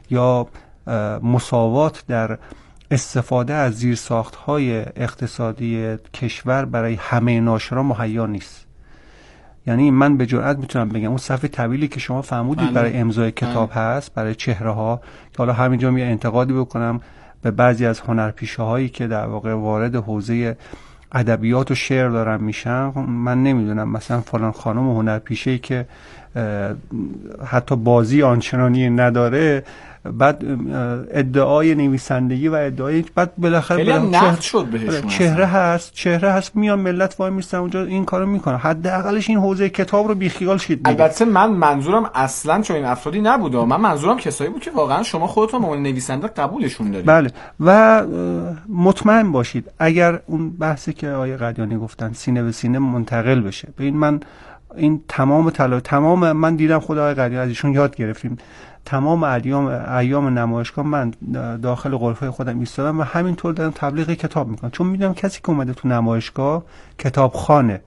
یا مساوات در استفاده از زیرساخت‌های اقتصادی کشور برای همه ناشران مهیا نیست. یعنی من به جرئت میتونم بگم اون صفحه طویلی که شما فرمودید برای امضای کتاب هست، برای چهره‌ها، که حالا همینجا یه انتقادی بکنم به بعضی از هنرپیشه‌هایی که در واقع وارد حوزه ادبیات و شعر دارن میشن، من نمیدونم مثلا فلان خانم هنرپیشه‌ای که حتی بازی آنچنانی نداره، بعد ادعای نویسندگی و ادعای بعد بالاخره نقد شد بهشون، چهره هست میان ملت وای میستن اونجا این کارو میکنن. حداقلش این حوزه کتاب رو بیخیال شید. البته من منظورم اصلا چون این افرادی نبوده، من منظورم کسایی بود که واقعا شما خودتون به عنوان نویسنده قبولشون دارید. بله، و مطمئن باشید اگر اون بحثی که آقای قدیانی گفتن سینه به سینه منتقل بشه، ببین من این تمام من دیدم، خود آقای قدیانی از ایشون یاد گرفتیم، تمام ایام نمایشگاه من داخل غرفه خودم ایستادم و همینطور دارم تبلیغ کتاب میکنم، چون میدونم کسی که اومده تو نمایشگاه کتابخانه،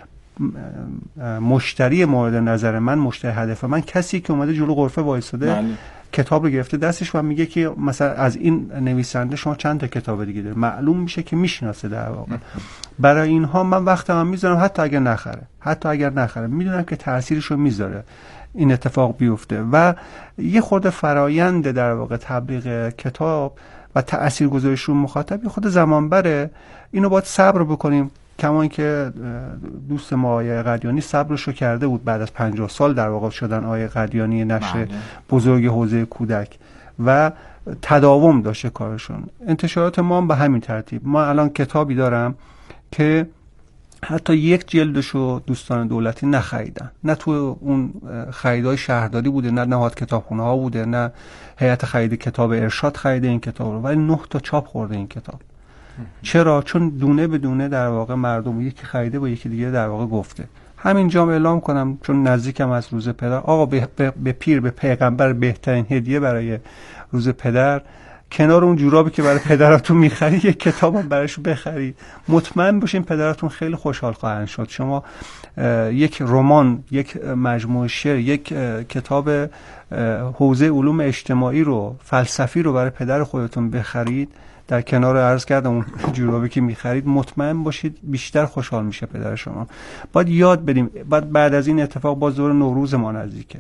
مشتری مورد نظر من، مشتری هدف من کسی که اومده جلو غرفه وایساده کتاب رو گرفته دستش و میگه که مثلا از این نویسنده شما چند تا کتاب دیگه داره، معلوم میشه که میشناسه. در واقع برای اینها من وقتم میذارم، حتی اگر نخره میدونم که تأثیرش رو میذاره این اتفاق بیفته. و یه خورده فرایند در واقع تبلیغ کتاب و تاثیرگذاریش رو مخاطب خود زمان بره، اینو باید صبر بکنیم. کما اینکه دوست ما آقای قدیانی صبرش رو کرده بود، بعد از 50 سال در واقع شدن آقای قدیانی نشر بزرگ حوزه کودک و تداوم داشته کارشون. انتشارات ما هم به همین ترتیب. ما الان کتابی دارم که حتی یک جلدشو دوستان دولتی نخریدن، نه تو اون خریدای شهرداری بوده، نه نهاد کتابخونه ها بوده، نه هیئت خرید کتاب ارشاد خریده این کتاب رو، ولی 9 تا چاپ خورده این کتاب. چرا؟ چون دونه به دونه در واقع مردم، یکی خریده با یکی دیگه در واقع گفته. همینجا اعلام کنم چون نزدیکم از روز پدر، آقا به پیر، به پیغمبر بهترین هدیه برای روز پدر کنار اون جورابی که برای پدراتون می‌خرید یک کتاب هم براش بخرید. مطمئن باشین پدراتون خیلی خوشحال خواهند شد. شما یک رمان، یک مجموعه شعر، یک کتاب حوزه علوم اجتماعی رو، فلسفی رو برای پدر خودتون بخرید، در کنار عرض کردم اون جورابی که می‌خرید، مطمئن باشید بیشتر خوشحال میشه پدر شما. باید یاد بدیم. بعد از این اتفاق باز دور نوروز ما نزدیکه.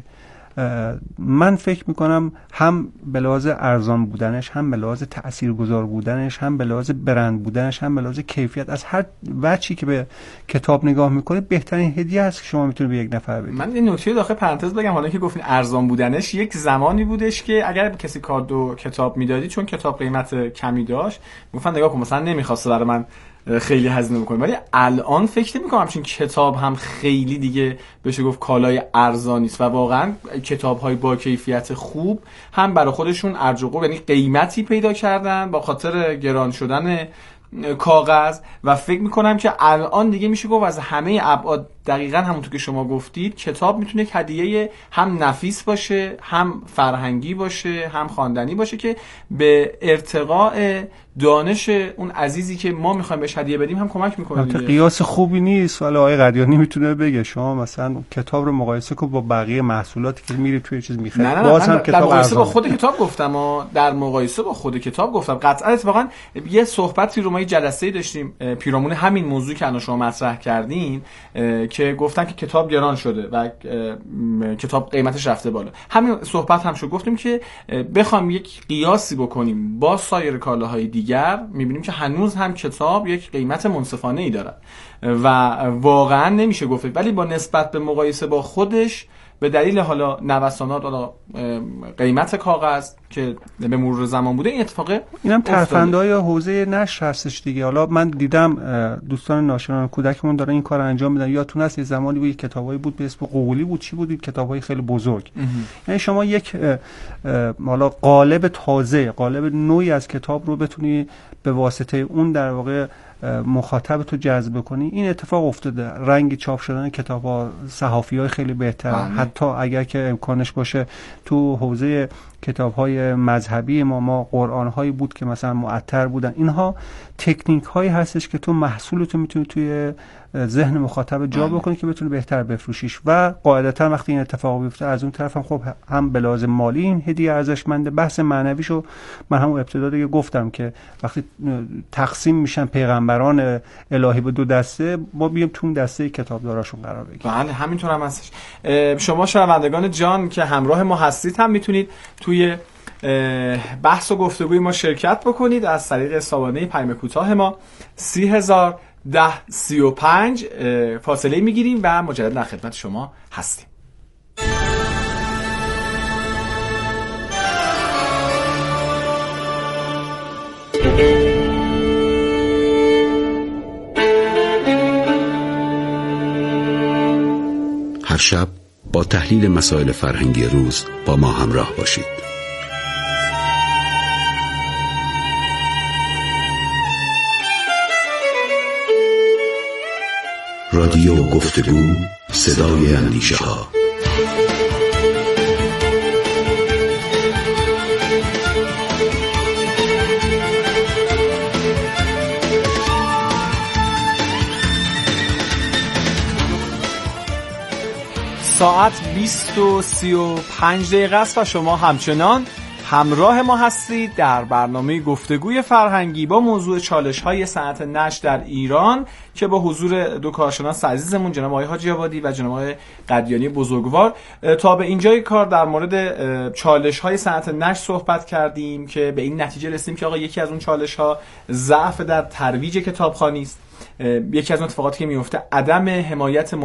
من فکر میکنم هم به لحاظ ارزان بودنش، هم به لحاظ تاثیرگذار بودنش، هم به لحاظ برند بودنش، هم به لحاظ کیفیت، از هر وجهی که به کتاب نگاه میکنید بهترین هدیه هست که شما میتونید به یک نفر بدید. من این نکته داخل پرانتز بگم، حالا که گفتین ارزان بودنش، یک زمانی بودش که اگر به کسی کادو کتاب میدادی، چون کتاب قیمت کمی داشت، گفتن نگاه کن مثلا نمیخواسته برای من خیلی هزینه بکنیم، ولی الان فکر نمی‌کنم همچین کتاب هم خیلی دیگه بشه گفت کالای ارزانی است و واقعا کتاب‌های با کیفیت خوب هم برای خودشون ارج و قور، یعنی قیمتی پیدا کردن با خاطر گران شدن کاغذ و فکر می‌کنم که الان دیگه میشه گفت از همه ابعاد دقیقاً همونطور که شما گفتید کتاب میتونه یک هدیه هم نفیس باشه، هم فرهنگی باشه، هم خواندنی باشه که به ارتقاء دانش اون عزیزی که ما میخوایم بهش هدیه بدیم هم کمک میکنه. قیاس خوبی نیست، ولی آقای قدیانی میتونه بگه شما مثلا کتاب رو مقایسه کن با بقیه محصولاتی که میری توی چیز میخری، باز هم کتاب در مقایسه با خود کتاب گفتم در مقایسه با خود کتاب گفتم. قطعا اتفاقا یه صحبتی رو ما یه جلسه‌ای داشتیم پیرامون همین موضوع که الان شما مطرح کردین که گفتن که کتاب گران شده و کتاب قیمتش رفته بالا. همین صحبت هم شد، گفتیم که بخوام یک قیاسی بکنیم با سایر کالاهای دیگر میبینیم که هنوز هم کتاب یک قیمت منصفانه‌ای داره و واقعا نمیشه گفت، ولی با نسبت به مقایسه با خودش به دلیل حالا نوسانات، حالا قیمت کاغذ که به مرور زمان بوده، این اتفاق اینم ترفندهای حوزه نشر هستش دیگه. حالا من دیدم دوستان ناشران کودکمون دارن این کار انجام میدن. یادتون هست یه زمانی بود کتابایی بود به اسم قوقلی بود، چی بود، کتابای خیلی بزرگ. یعنی شما یک حالا قالب تازه، قالب نوعی از کتاب رو بتونی به واسطه اون در واقع مخاطب تو جذب کنی. این اتفاق افتاده. رنگ چاپ شدن کتاب‌ها، صحافی‌های خیلی بهتر، حتی اگر که امکانش باشه تو حوزه کتاب‌های مذهبی ما قرآن‌هایی بود که مثلا معطر بودن. اینها تکنیک‌هایی هستش که تو محصولتو میتونی توی ذهن مخاطب جا بکنی که بتونی بهتر بفروشیش و قاعدتا وقتی این اتفاق بیفته از اون طرف هم خب هم به لازم مالی این هدیه ارزشمنده. بحث معنویشو من هم ابتدا دیگه گفتم که وقتی تقسیم میشن پیغمبران الهی به دو دسته، ما بیام تو اون دسته کتابداراشون قرار بگیریم. بله همینطور هم هستش. شما شنوندگان جان که همراه ما هستید هم میتونید توی بحث و گفتگوی ما شرکت بکنید از طریق سامانه پیام کوتاه ما 301035 فاصله میگیریم و مجدد در خدمت شما هستیم. هر شب با تحلیل مسائل فرهنگی روز با ما همراه باشید. رادیو گفتگو، صدای اندیشه ها. ساعت 20:35 است و شما همچنان همراه ما هستید در برنامه گفتگوی فرهنگی با موضوع چالش‌های صنعت نشر در ایران که با حضور دو کارشناس عزیزمون جناب آقای حاجی آبادی و جناب آقای قدیانی بزرگوار تا به اینجای کار در مورد چالش‌های صنعت نشر صحبت کردیم که به این نتیجه رسیدیم که آقا یکی از اون چالش‌ها ضعف در ترویج کتابخوانی است. یکی از اون اتفاقاتی که میفته عدم حمایت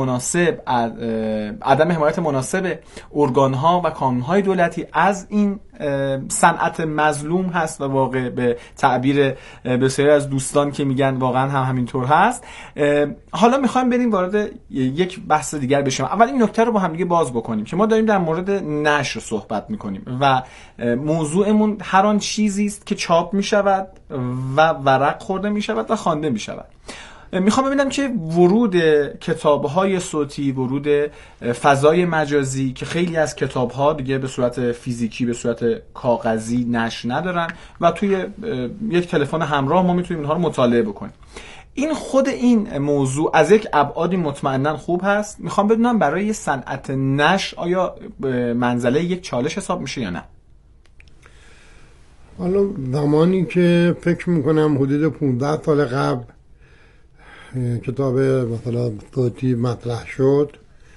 مناسب ارگان‌ها و کانون‌های دولتی از این صنعت مظلوم هست و واقع به تعبیر بسیاری از دوستان که میگن واقعا هم همینطور هست. حالا میخوایم بریم وارد یک بحث دیگر بشیم. اول این نکته رو با هم دیگه باز بکنیم که ما داریم در مورد نشر صحبت میکنیم و موضوعمون هر آن چیزی است که چاپ میشود و ورق خورده میشود و خوانده میشود. میخوام ببینم که ورود کتاب‌های صوتی، ورود فضای مجازی که خیلی از کتاب‌ها دیگه به صورت فیزیکی، به صورت کاغذی نشر ندارن و توی یک تلفن همراه ما میتونیم اینها رو مطالعه بکنیم. این خود این موضوع از یک ابعادی مطمئناً خوب هست. میخوام بدونم برای صنعت نشر آیا منزله یک چالش حساب میشه یا نه؟ حالا زمانی که فکر میکنم حدود 15 سال قبل کتاب مثلا صوتی مطرح شد،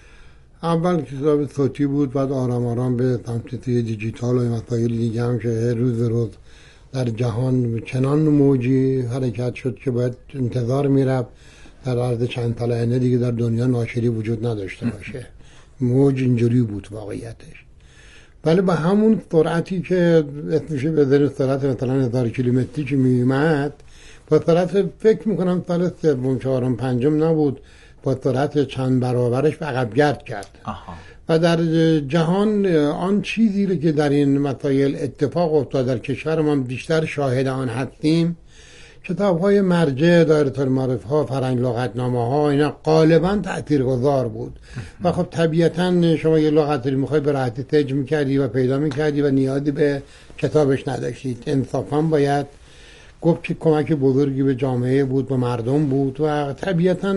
اول کتاب صوتی بود، بعد آرام آرام به سمت دیجیتال و مسائل دیگه هم که روز روز در جهان چنان موجی حرکت شد که باید انتظار میرفت در عرض چند سال آینده دیگه در دنیا ناشری وجود نداشته باشه. موج اینجوری بود واقعیتش. ولی با همون سرعتی که اسمش به سرعت مثلا 1000 کیلومتری که میومد، با سرعت فکر میکنم سال سوم چهارم پنجم نبود، با سرعت چند برابرش عقب گرد کرد. و در جهان آن چیزی که در این مسائل اتفاق افتاد در کشور ما بیشتر شاهد آن هستیم، کتاب‌های مرجع، دایره المعارف ها، فرهنگ لغتنامه ها، اینا غالبا تاثیرگذار بود. و خب طبیعتا شما یه لغتی رو میخوای به راحتی سرچ میکردی و پیدا میکردی و نیازی به کتابش نداشتید. انصافا باید گفت که کمک بزرگی به جامعه بود، به مردم بود و طبیعتا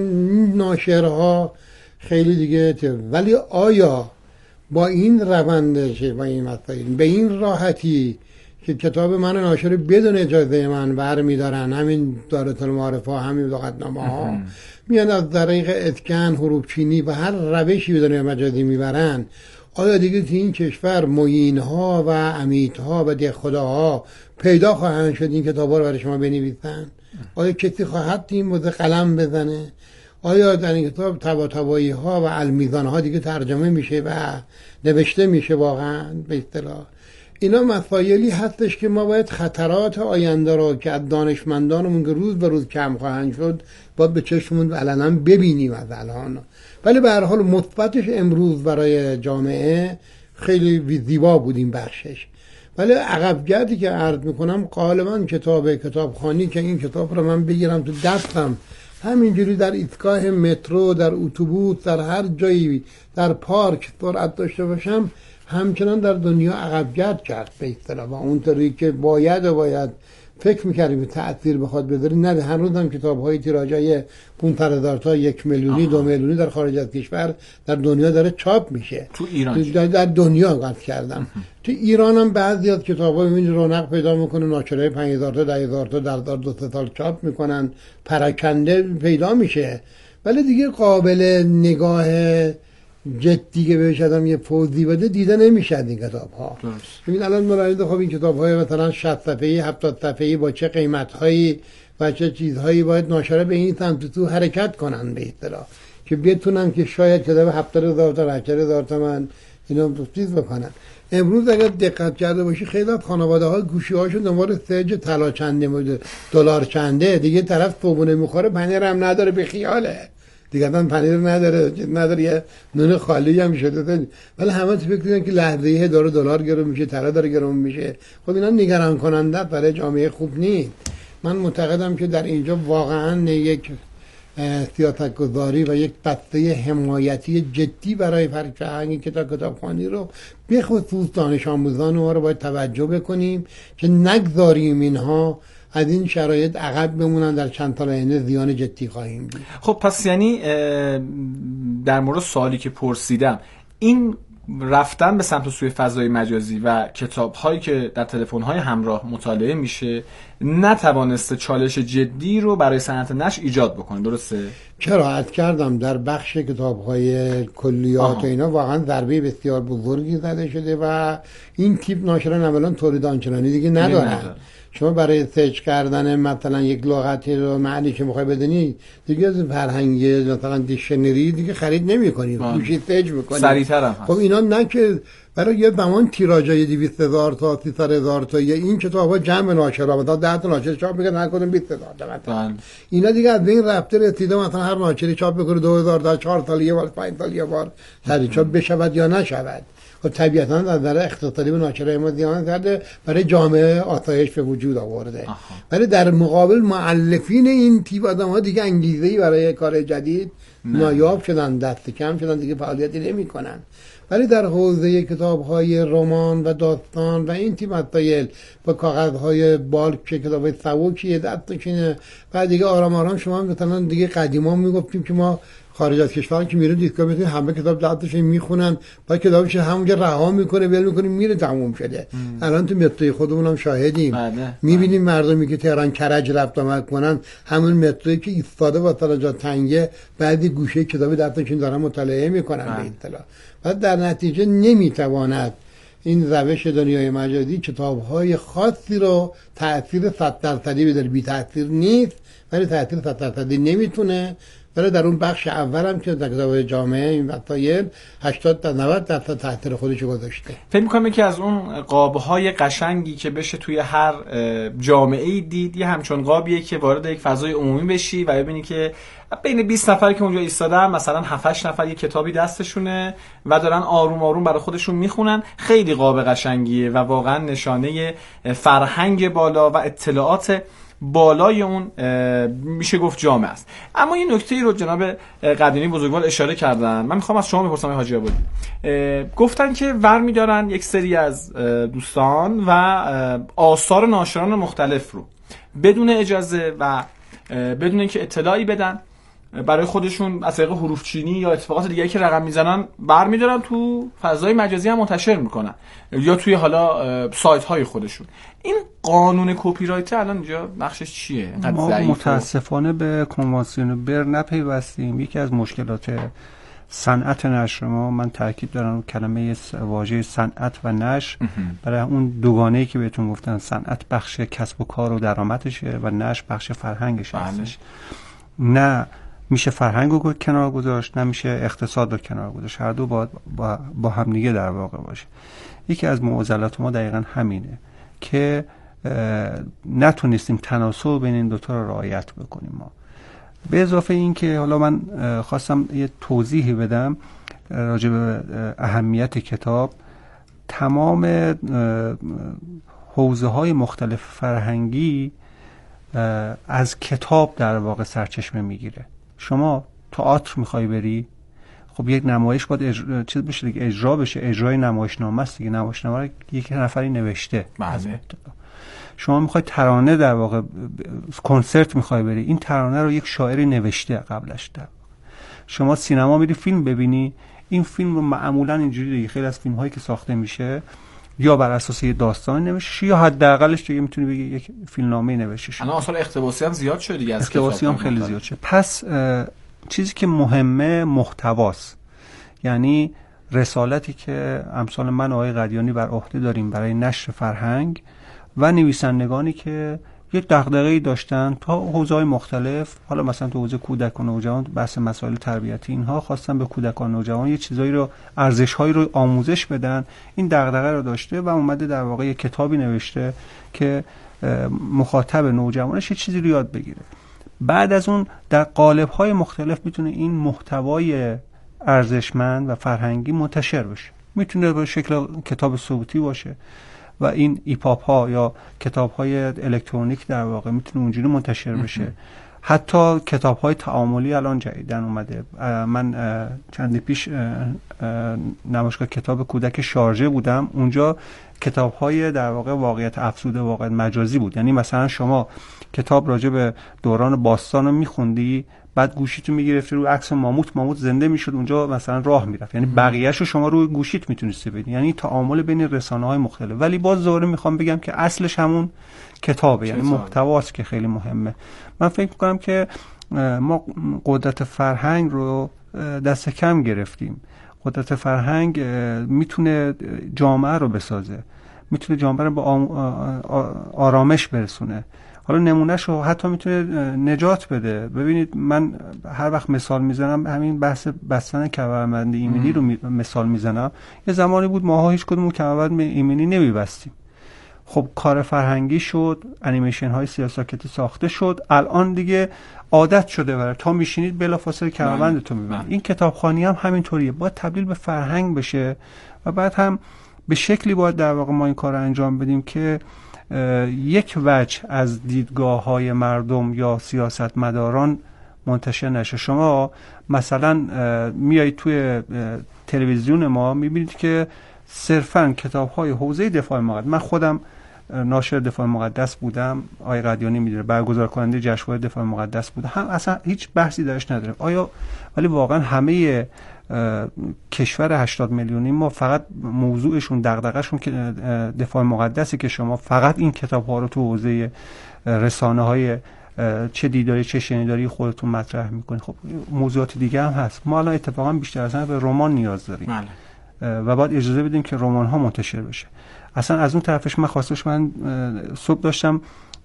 ناشرها خیلی دیگه. ولی آیا با این روندش، با این مسائل، به این راحتی که کتاب من ناشر بدون اجازه من برمی‌دارن، همین دایره المعارف ها، همین لغتنامه ها میان از طریق اسکن، حروف چینی و هر روشی به دنیای مجازی میبرن، آیا دیگه تو این کشور معین ها و عمیت ها و دهخداها پیدا خواهند شد این کتابا رو برای شما بنویسن؟ آیا کسی خواهد این موضوع قلم بزنه؟ آیا در این کتاب طباطبایی ها و المیزان ها دیگه ترجمه میشه و نوشته میشه واقعا به اصطلاح؟ اینا مسائلی هستش که ما باید خطرات آینده رو که از دانشمندانمون که روز به روز کم خواهند شد باید به چشممون علنا ببینیم از الان. ولی به هر حال مثبتش امروز برای جامعه خیلی زیبا بود این بخشش. ولی عقبگردی که عرض میکنم غالبا کتابخوانی که این کتاب رو من بگیرم تو دستم همینجوری در ایستگاه مترو، در اتوبوس، در هر جایی، در پارک سرعت داشته باشم، همچنان در دنیا عقب‌گرد کرد به اصطلاح، و اونطوری که باید فکر می‌کردیم به تأثیر بخواد بذاره نه. هنوز هم کتاب‌های تیراژهای 500,000 تا 1 میلیونی 2 میلیونی در خارج از کشور در دنیا داره چاپ میشه. تو ایران در دنیا قصد کردم. تو ایران هم بعضی از کتاب‌ها می‌بینی رونق پیدا می‌کنه، ناشرای 5000 تا 10000 تا در 2-3 سال چاپ می‌کنن، پراکنده پیدا میشه، ولی دیگه قابل نگاه جدی که بهش آدم یه توضیح بده دیده نمیشه این کتاب‌ها. ببین الان مراجعه خب این کتاب‌های مثلا 60 صفحه‌ای 70 صفحه‌ای با چه قیمت‌هایی و چه چیزهایی باید ناشرا به این سمت تو حرکت کنن به اصطلاح که بتونن که شاید کتاب 70,000 تا 80,000 تومان اینا چیز بکنن. امروز اگر دقت کرده باشی خیلی از خانواده‌ها گوشی‌هاشون دنبال سرج طلا چنده دلار چنده، دیگه طرف صبحونه می‌خوره پنیر هم نداره به خیاله دیگه، اصلا پنیر نداره یه نون خالی هم شده، ولی همه تو فکر می‌کنن که لحظه‌ای دلار گرون میشه، طلا داره گرون میشه. خب اینا نگران کننده برای جامعه خوب نیست. من معتقدم که در اینجا واقعا یک سیاست‌گذاری و یک بسته حمایتی جدی برای فرهنگ کتابخوانی رو به خصوص دانش آموزان ما رو باید توجه بکنیم که نگذاریم اینها از این شرایط عقب بمونن، در چند سال آینده زیان جدی خواهیم دید. خب پس یعنی در مورد سوالی که پرسیدم، این رفتن به سمت سوی فضای مجازی و کتاب‌هایی که در تلفن‌های همراه مطالعه میشه نتوانسته چالش جدی رو برای صنعت نشر ایجاد بکنه، درسته؟ چرا عرض کردم در بخش کتاب‌های کلیات و اینا واقعا ضربه بسیار بزرگی زده شده و این تیپ ناشران اولا تولید آنچنانی دیگه ندارن. شما برای سرچ کردن مثلا یک لغتی رو معنی که میخوای بدونی دیگه از فرهنگ مثلا دیکشنری دیگه خرید نمی‌کنی، گوشی سرچ می‌کنی سریع‌تر هم. خب اینا نه که برای یه زمان تیراژهای 200,000 تا 300,000 تا این کتاب‌ها جمع ناشرا مثلا 10 تا ناشر چاپ می‌کنه، هر کدوم 20,000 تا اینا دیگه از این رفته رسیده مثلا هر ناشری چاپ بکنه 2000 تا 4 سال یه بار 5 سال یه بار سری چاپ بشود یا نشود. و طبیعتاً از نظر اقتصادی به ناشرای ما زیان کرده، برای جامعه آسایش به وجود آورده. ولی در مقابل مؤلفین این تیپ آدم‌ها دیگه انگیزه‌ای برای کار جدید نایاب شدن، دست کم شدن، دیگه فعالیتی نمی‌کنن. ولی در حوزه کتاب‌های رمان و داستان و این تیپ مسائل با کاغذهای بالک کتاب‌های سبکی دستشینه و دیگه آرام آرام شما مثلا دیگه قدیما میگفتیم که ما خارج از کشور که میره دیسکا میتونی همه کتاب دستش میخونن، بعد کتابش همونجا رها میکنه ول میکنه میره تموم شده. الان تو متروی خودمون هم شاهدیم، میبینیم مردمی که تهران کرج رفت آمد کنن همون مترویی که ایستاده واسه جا تنگه بعدی گوشه کتاب دستشون دارن مطالعه میکنن به اصطلاح. بعد در نتیجه نمیتواند این روش دنیای مجازی کتاب‌های خاصی رو تأثیر 100% بده، بی تأثیر نیست ولی تأثیر 100% نمیتونه. ولی در اون بخش اولم که در کتاب جامعه این مسائل 80 تا 90% تأثیر خودش گذاشته. فکر می‌کنم که از اون قاب‌های قشنگی که بشه توی هر جامعه‌ای دید یه همچون قابیه که وارد یک فضای عمومی بشی و ببینی که بین 20 نفر که اونجا ایستادن مثلا 7-8 نفر یه کتابی دستشونه و دارن آروم آروم برای خودشون میخونن. خیلی قاب قشنگیه و واقعا نشانه فرهنگ بالا و اطلاعات بالای اون میشه گفت جامعه است. اما یه نکته‌ای رو جناب قدیمی بزرگوار اشاره کردن، من میخوام از شما بپرسم حاجی آبادی. گفتن که ور میدارن یک سری از دوستان و آثار ناشران مختلف رو بدون اجازه و بدون اینکه اطلاعی بدن برای خودشون از طریق حروف چینی یا اتفاقات دیگه که رقم میزنن برمی‌دارن تو فضای مجازی هم منتشر میکنن یا توی حالا سایت های خودشون. این قانون کپی رایت الان اینجا نقشش چیه؟ ما متاسفانه به کنوانسیون بر نپیوستیم. یکی از مشکلات صنعت نشر ما، من تاکید دارم کلمه واژه صنعت و نشر برای اون دوگانه‌ای که بهتون گفتن، صنعت بخش کسب و کار و درآمدشه و نشر بخش فرهنگش هستش. نه میشه فرهنگ رو کنار گذاشت، نمیشه اقتصاد رو کنار گذاشت، هر دو باید با هم دیگه در واقع باشه. یکی از معضلات ما دقیقاً همینه که نتونستیم تناسب بین این دوتا رو رعایت بکنیم. ما به اضافه این که حالا من خواستم یه توضیحی بدم راجع به اهمیت کتاب. تمام حوزه‌های مختلف فرهنگی از کتاب در واقع سرچشمه میگیره. شما تئاتر میخوای بری، خب یک نمایش باید چیز بشه دیگه، اجرا بشه، اجرای نمایشنامه است دیگه، نمایشنامه رو یک نفری نوشته. شما میخوای ترانه در واقع کنسرت میخوای بری، این ترانه رو یک شاعری نوشته قبلش. در شما سینما میری فیلم ببینی، این فیلم رو معمولا اینجوری دیگه، خیلی از فیلم هایی که ساخته میشه یا بر اساس یه داستان نوشته یا حداقلش دیگه میتونی بگی یک فیلمنامه نوشته شده. الان اصلا اقتباسی هم زیاد شده دیگه، از اقتباسی هم خیلی زیاد شده. پس چیزی که مهمه محتواست، یعنی رسالتی که امثال من و آقای قدیانی بر عهده داریم برای نشر فرهنگ و نویسندگانی که یک دغدغه‌ای داشتن تا حوزه‌های مختلف، حالا مثلا تو حوزه کودک و نوجوان بحث مسائل تربیتی، اینها خواستن به کودکان و نوجوان یه چیزایی رو، ارزش‌هایی رو آموزش بدن، این دغدغه رو داشته و اومده در واقع یک کتابی نوشته که مخاطب نوجوانش یه چیزی رو یاد بگیره. بعد از اون در قالب‌های مختلف میتونه این محتوای ارزشمند و فرهنگی منتشر بشه. میتونه به شکل کتاب صوتی باشه و این ایپاپ ها یا کتاب های الکترونیک در واقع میتونه اونجوری منتشر بشه. حتی کتاب های تعاملی الان جدیدن اومده. من چندی پیش نمایشگاه کتاب کودک شارژه بودم، اونجا کتاب های در واقع واقعیت افزوده، واقعیت مجازی بود. یعنی مثلا شما کتاب راجع به دوران باستان رو میخوندی، بعد گوشیتو میگرفتی رو عکس ماموت زنده میشد اونجا مثلا راه میرفت، یعنی بقیه‌شو شما روی گوشیت میتونستی ببینی. یعنی تعامل بین رسانه‌های مختلف. ولی باز دوباره میخوام بگم که اصلش همون کتابه، یعنی محتواست که خیلی مهمه. من فکر میکنم که ما قدرت فرهنگ رو دست کم گرفتیم. قدرت فرهنگ میتونه جامعه رو بسازه، میتونه جامعه رو به آرامش برسونه. حالا نمونهشو حتی میتونه نجات بده. ببینید من هر وقت مثال میزنم همین بحث بستن کمربند ایمنی رو مثال میزنم. یه زمانی بود ماها هیچ کدوم کمربند ایمنی نمیبستیم. خب کار فرهنگی شد، انیمیشن های سیاه‌ساکتی ساخته شد، الان دیگه عادت شده برای تا میشینید بلافاصله کمربندتون میبندید. این کتابخوانی هم همینطوریه، باید تبدیل به فرهنگ بشه و بعد هم به شکلی باید در واقع ما این کار رو انجام بدیم که یک وجه از دیدگاه‌های مردم یا سیاستمداران منتشر نشه. شما مثلا میایید توی تلویزیون ما میبینید که صرفاً کتاب‌های حوزه دفاع مقدس، من خودم ناشر دفاع مقدس بودم، آقای قدیانی میدونه، برگزار کننده جشنواره دفاع مقدس بودم، هم اصلا هیچ بحثی درش نداره. آیا ولی واقعا همه کشور 80 میلیونی ما فقط موضوعشون دغدغه‌شون که دفاع مقدسی که شما فقط این کتاب‌ها رو تو حوزه رسانه‌های چه دیداری چه شنیداری خودتون مطرح می‌کنید؟ خب موضوعات دیگه هم هست. ما الان اتفاقا بیشتر از همه به رمان نیاز داریم و باید اجازه بدیم که رمان‌ها منتشر بشه. اصلا از اون طرفش من خواستش، من صبح داشتم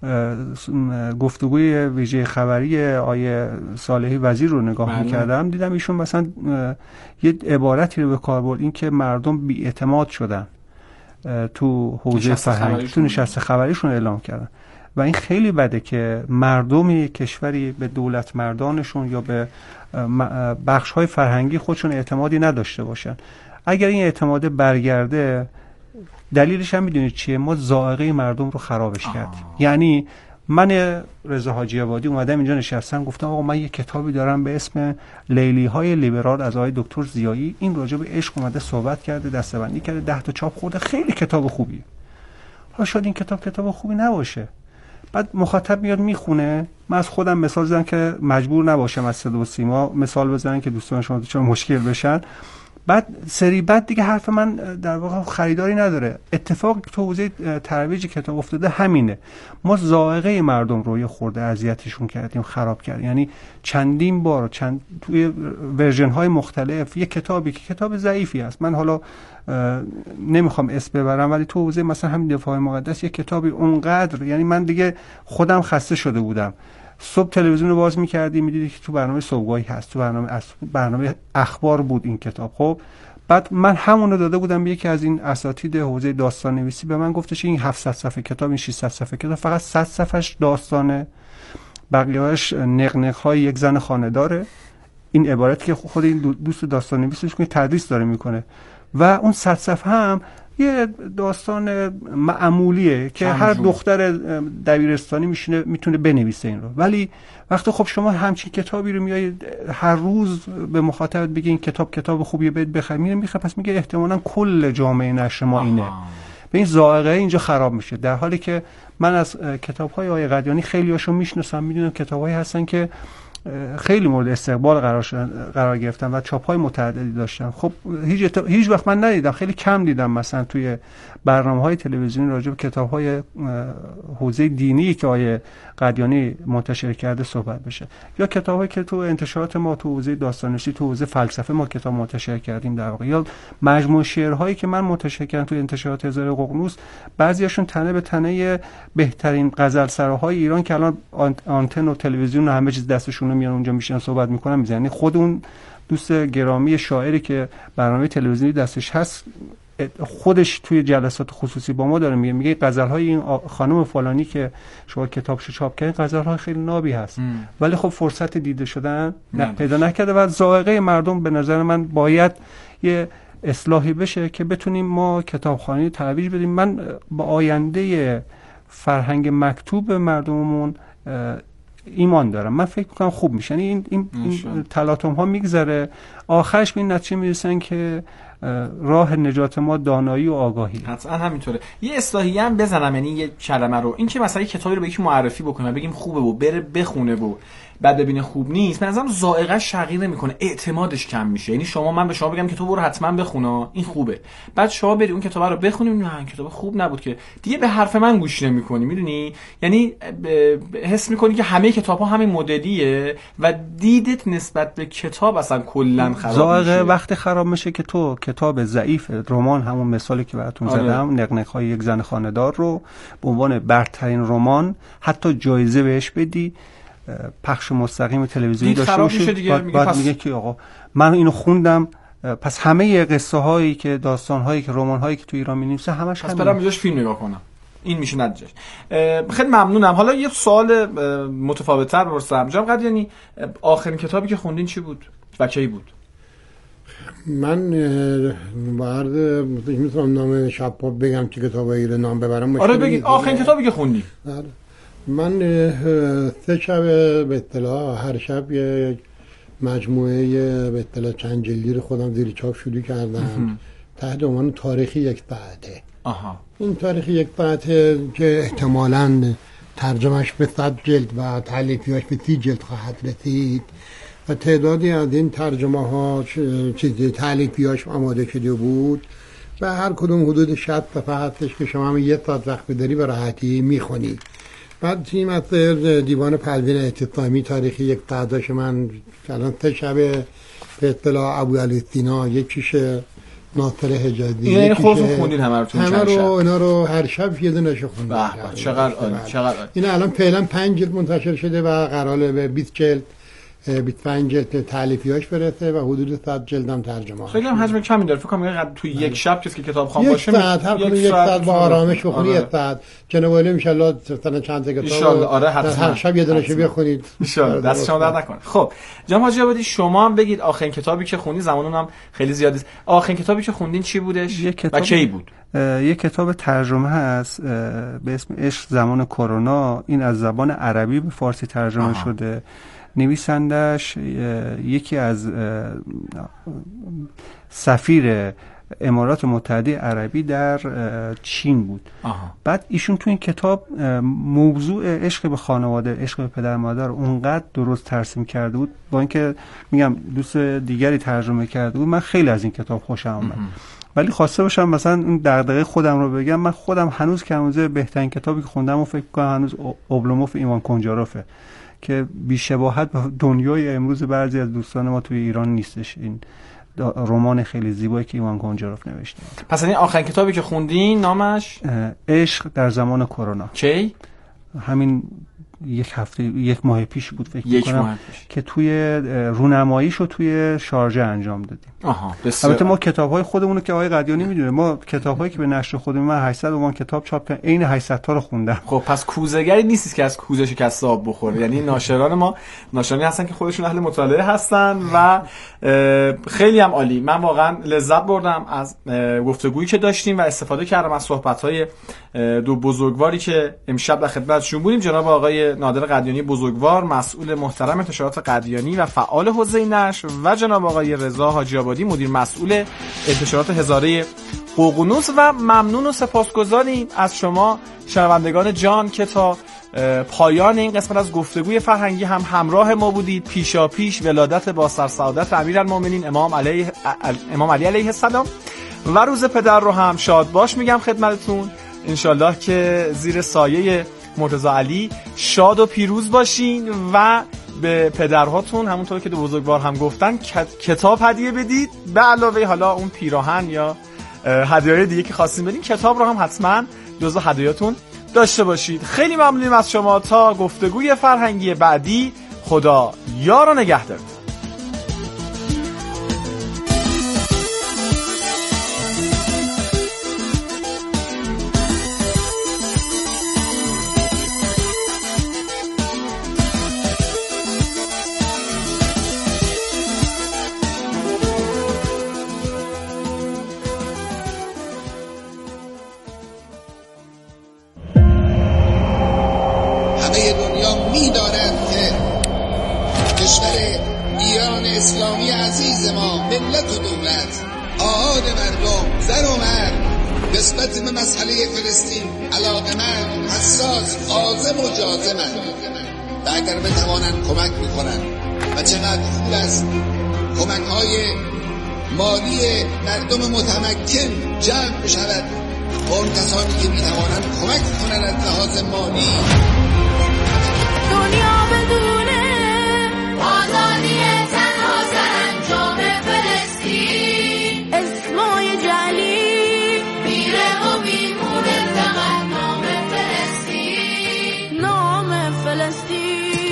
گفتگوی ویژه خبری آیه صالحی وزیر رو نگاه می‌کردم، دیدم ایشون مثلا یه عبارتی رو به کار برد، این که مردم بی‌اعتماد شدن تو حوزه فرهنگ، تو نشست خبریشون اعلام کردن و این خیلی بده که مردم کشوری به دولت مردانشون یا به بخش‌های فرهنگی خودشون اعتمادی نداشته باشن. اگر این اعتماد برگرده، دلیلش هم میدونید چیه؟ ما ذائقه مردم رو خرابش کردیم. یعنی من رضا حاجی آبادی اومدم اینجا نشستم، گفتم آقا من یه کتابی دارم به اسم لیلی های لیبرال از آقای دکتر زیایی، این راجع به عشق اومده صحبت کرده، دسته‌بندی کرده، 10 تا چاپ خورده، خیلی کتاب خوبیه. حالا شاید این کتاب خوبی نباشه. بعد مخاطب میاد میخونه. من از خودم مثال زدم که مجبور نباشم از صدا و سیما مثال بزنم که دوستان شما چون مشکل بشن. بعد سری بعد دیگه حرف من در واقع خریداری نداره. اتفاق تو حوزه ترویج کتاب افتاده همینه. ما ذائقه مردم رو یه خورده اذیتشون کردیم، خراب کردیم. یعنی چندین بار توی ورژن های مختلف یه کتابی که کتاب ضعیفی است، من حالا نمیخوام اسم ببرم، ولی تو حوزه مثلا همین دفاع مقدس یه کتابی اونقدر، یعنی من دیگه خودم خسته شده بودم. صبح تلویزیون رو باز می‌کردی می‌دیدی که تو برنامه صبحگاهی هست، تو برنامه اخبار بود این کتاب. خب بعد من همون رو داده بودم به یکی از این اساتید حوزه داستان نویسی، به من گفتش این 700 صفحه کتاب، این 600 صفحه کتاب فقط 100 صفحه‌اش داستانه، بقیه‌اش نقنق‌های یک زن خانه‌داره. این عبارت که خود این دوست داستان نویسش که تدریس داره میکنه و اون 100 صفحه هم یه داستان معمولیه که هر دختر دبیرستانی میتونه بنویسه این رو. ولی وقتی خب شما همچین کتابی رو میای هر روز به مخاطبت بگی این کتاب خوبیه برید بخرید، میخواد پس میگه احتمالاً کل جامعه نشر ما اینه. به این ذائقه اینجا خراب میشه. در حالی که من از کتاب‌های آقای قدیانی خیلی‌هاشو میشناسم، میدونم کتاب‌هایی هستن که خیلی مورد استقبال قرار گرفتن و چاپ‌های متعددی داشتن. خب هیچ وقت من ندیدم، خیلی کم دیدم مثلا توی برنامه‌های تلویزیونی راجع به کتاب‌های حوزه دینی که آقای قدیانی منتشر کرده صحبت بشه، یا کتابایی که تو انتشارات ما تو حوزه داستان‌نویسی، تو حوزه فلسفه ما کتاب منتشر کردیم در واقع، یا مجموعه شعرهایی که من منتشر کردم تو انتشارات هزار ققنوس، بعضیاشون تنه به تنه بهترین غزلسراهای ایران که الان آنتن و تلویزیون و همه چیز دستشون میان اونجا میشن صحبت میکنن میزنن. یعنی خود اون دوست گرامی شاعری که برنامه تلویزیونی دستش هست خودش توی جلسات خصوصی با ما داره میگه غزل‌های این خانم فلانی که شما کتابشو چاپ کردین غزل‌های خیلی نابی هست، ولی خب فرصت دیده شدن پیدا نکرده و ذائقه مردم به نظر من باید یه اصلاحی بشه که بتونیم ما کتابخوانی ترویج بدیم. من با آینده فرهنگ مکتوب مردممون ایمان دارم. من فکر میکنم خوب میشه. یعنی این تلاطم ها میگذره، آخرش به این نتیجه میرسن که راه نجات ما دانایی و آگاهی. حتما همینطوره. یه اصلاحی هم بزنم، یعنی یه کلمه رو، این که مثلا کتابی رو به یکی معرفی بکنیم بگیم خوبه و بره بخونه و بعد ببینه خوب نیست، مثلا ذائقه‌اش تغییر نمیکنه، اعتمادش کم میشه. یعنی من به شما بگم که تو برو حتما بخونه این خوبه، بعد شما بری اون کتاب رو بخونید نه کتاب خوب نبود که دیگه به حرف من گوش نمیکنی، میدونی؟ یعنی حس میکنی که همه کتاب‌ها همین مدلیه و دیدت نسبت به کتاب اصلا کلا خراب میشه. ذائقه وقتی خراب میشه که تو کتاب ضعیف رمان، همون مثالی که براتون زدم نقنق‌های یک زن خانه‌دار رو به عنوان برترین رمان حتی جایزه بهش بدی، پخش مستقیم تلویزیونی داشته باشه، بعد میگه که آقا من اینو خوندم، پس همه قصه هایی که داستان هایی که رمان هایی که تو ایران می‌نویسه همش پس برام اینجاش فیلم نگاه کنم. این میشه نتیجهش. خیلی ممنونم. حالا یه سوال متفاوت‌تر بپرسم. جناب قدیانی، آخرین کتابی که خوندین چی بود و کی بود؟ من بعد میتونم نام شب بگم که کتابایی رو نام ببرم. آره بگید آخرین کتابی که خوندی. من 3 شب به اطلاع هر شب یک مجموعه به اطلاع چند جلدی رو خودم زیر چاپ شروع کردم تحت عنوان تاریخ یک ساعته. این تاریخ یک ساعته که احتمالاً ترجمهش به 100 جلد و تالیفیاش به 30 جلد خواهد رسید و تعدادی از این ترجمه ها تالیفیاش آماده شده بود و هر کدوم حدود 60 صفحه هستش که شما هم 1 ساعت وقت بداری به راحتی میخونی. بعد تیم از دیوان پروین اعتصامی تاریخی یک ساعتش من الان 3 شب به اطلاع ابوعلی سینا، یکیش ناصر حجازی، یعنی خودتون خوندین همه رو اینا رو هر شب یه دونهشو خوندم. چقدر عالی، چقدر عالی. این الان فعلا 5 جلد منتشر شده و قراره به 20 جلد 25 جلد تالیفیاش برسه و حدود 100 جلد هم ترجمه. خیلی هم حجم کمی داره. فکر کنم تو یک شب کسی که کتاب خوان باشه یک ساعت با آرامش بخونی، 1 ساعت جناب علی ان شاء الله مثلا چند تا کتاب آره حتما هر شب یه دونهشو بخونید ان شاء الله. دست شما درد نکنه. خب جناب حاجی عبادی، شما هم بگید آخرین کتابی که خوندی، زمانون هم خیلی زیاده، آخرین کتابی که خوندین چی بودش و کی بود؟ یک کتاب ترجمه هست به اسم عشق زمان کرونا. این از زبان عربی به فارسی ترجمه شده. نویسندش یکی از سفیر امارات متحده عربی در چین بود. بعد ایشون تو این کتاب موضوع عشق به خانواده، عشق به پدر مادر اونقدر درست ترسیم کرده بود، با اینکه میگم دوست دیگری ترجمه کرده بود، من خیلی از این کتاب خوشم اومد. ولی خواسته باشم مثلا این دغدغه خودم رو بگم، من خودم هنوز که هنوز بهترین کتابی که خوندم و فکر کنم هنوز اوبلوموف ایوان کنجاروفه که بی‌شباهت به دنیای امروز بعضی از دوستان ما توی ایران نیستش. این رمان خیلی زیبایی که ایوان کنجاروف نوشته. پس این آخرین کتابی که خوندین نامش عشق در زمان کرونا. کی؟ همین یک ماه پیش بود فکر می‌کنم که توی رونماییشو توی شارژه انجام دادیم. البته ما کتاب‌های خودمونو که آقای قدیانی میدونه، ما کتاب‌هایی که به نشر خودمون من 800 تومان کتاب چاپ کردم، عین 800 تا رو خوندم. خب پس کوزه‌گری نیستی که از کوزه‌ش کساب بخوره. یعنی ناشران ما ناشرانی هستن که خودشون اهل مطالعه هستن و خیلی هم عالی. من واقعا لذت بردم از گفتگویی که داشتیم و استفاده کردم از صحبت‌های دو بزرگواری که امشب در خدمتشون بودیم، جناب آقای نادر قدیانی بزرگوار، مسئول محترم انتشارات قدیانی و فعال حوزه نشر، و جناب آقای رضا حاجی آبادی، مدیر مسئول انتشارات هزاره ققنوس. و ممنون و سپاسگزاریم از شما شنوندگان جان که تا پایان این قسمت از گفتگوی فرهنگی هم همراه ما بودید. پیشا پیش ولادت با سرسعادت امیرالمومنین امام علی علیه السلام و روز پدر رو هم شاد باش میگم خدمتتون. انشالله که زیر سایه مرتضی علی شاد و پیروز باشین و به پدرهاتون همونطور که دو بزرگوار هم گفتن کتاب هدیه بدید، به علاوه حالا اون پیراهن یا هدیه‌های دیگه که خواستین بدین، کتاب رو هم حتما جزو هدیه‌تون داشته باشید. خیلی ممنونیم از شما. تا گفتگوی فرهنگی بعدی، خدا یار و نگهدار. و اگر بتوانند کمک میکنند و چقدر خوب است کمک‌های مالی مردم متمکن جمع بشود با اون کسانی که میتوانند کمک کنند از لحاظ مالی. دنیا بدونه آزادی تنها سرانجام فلسطین، اسمای جلی میره و میمونه فقط نام فلسطین، نام فلسطین.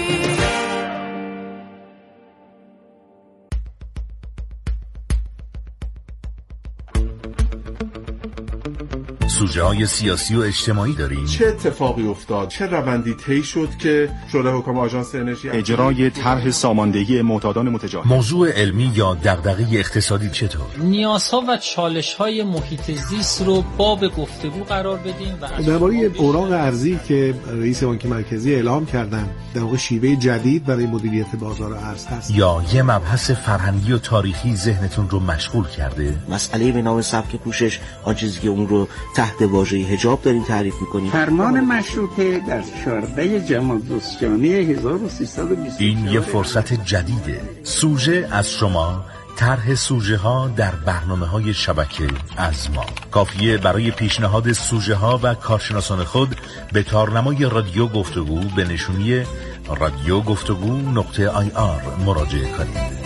سوژه‌های سیاسی و اجتماعی داریم. چه اتفاقی افتاد؟ چه روندی طی شد که شورای حکام آژانس انرژی اجرای طرح ساماندهی معتادان متجاوز؟ موضوع علمی یا دغدغه اقتصادی چطور؟ نیازها و چالش‌های محیط زیست رو باب گفتگو قرار بدیم و درباره اوراق ارزی که رئیس بانک مرکزی اعلام کردن، در واقع شیوه جدید برای مدیریت بازار ارز هست. یا یه مبحث فرهنگی و تاریخی ذهنتون رو مشغول کرده؟ مسئله به نام سبک پوشش، آن چیزی که اون رو تحت واژه حجاب داریم تعریف می‌کنیم. فرمان مشروطه در 14 جمادی 1320. این یه فرصت جدیده. سوژه از شما، طرح سوژه ها در برنامه‌های شبکه از ما. کافیه برای پیشنهاد سوژه ها و کارشناسان خود به تارنمای رادیو گفتگو به نشونی radiogoftagoo.ir مراجعه کنید.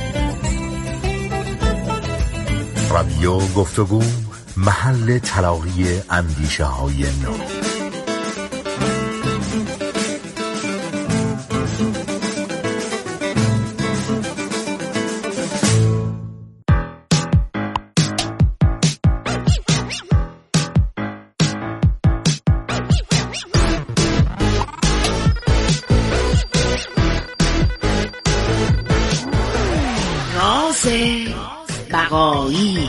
رادیو گفتگو، محل تلاقی اندیشه های نو. راز بقایی.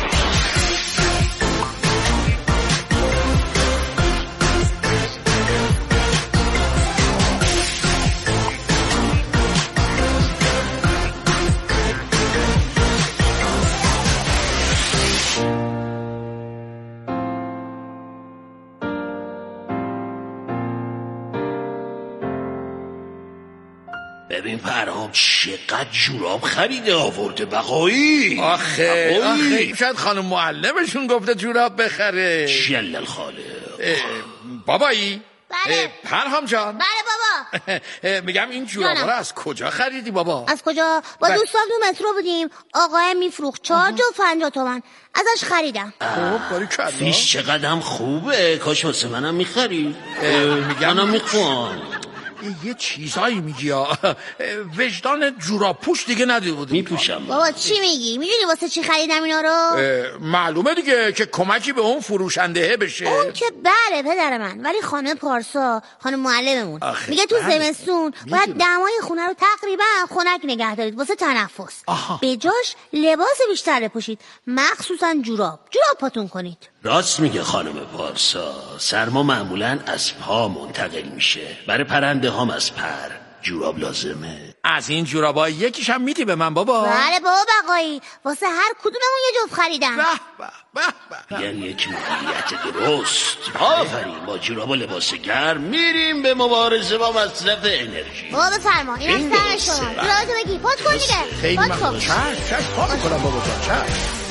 ببین پرام چقدر جوراب خریده آورده بقایی. آخه شاید خانم معلمشون گفته جوراب بخره. جل الخالق. بابایی؟ بله. پرهام جان. بله بابا. میگم این جوراب رو از کجا خریدی بابا؟ از کجا؟ با دوستان تو مترو بودیم، آقای میفروخت 4 تا 50 تومن، ازش خریدم. باریکلا. فیش چقدر خوبه، کاش واسه منم میخری. منم میخوام. یه چیزایی میگی وجدان جوراب پوش دیگه ندیده میپوشم. بابا چی میگی؟ میدونی واسه چی خریدم اینا رو؟ معلومه دیگه که کمکی به اون فروشنده بشه. اون که بله پدر من، ولی خانم پارسا، خانم معلممون میگه تو زمستون باید دمای خونه رو تقریبا خنک نگه دارید واسه تنفس. به جاش لباس بیشتر بپوشید، مخصوصا جوراب پاتون کنید. راست میگه خانم پارسا، سرما معمولا از پا منتقل میشه، برای پرنده هم از پر جوراب لازمه. از این جورابا یکیش هم میدی به من بابا؟ بله بابا بقایی، واسه هر کدوممون یه جفت خریدم. یعنی یک مدیریت درست. آفرین. با جوراب و لباس گرم میریم به مبارزه با مصرف انرژی. بابا بفرما، اینم سر شما. جورابتو بگی، پات کن دیگه. خیلی ممنون. چشم پا میکنم بابا جان، چشم.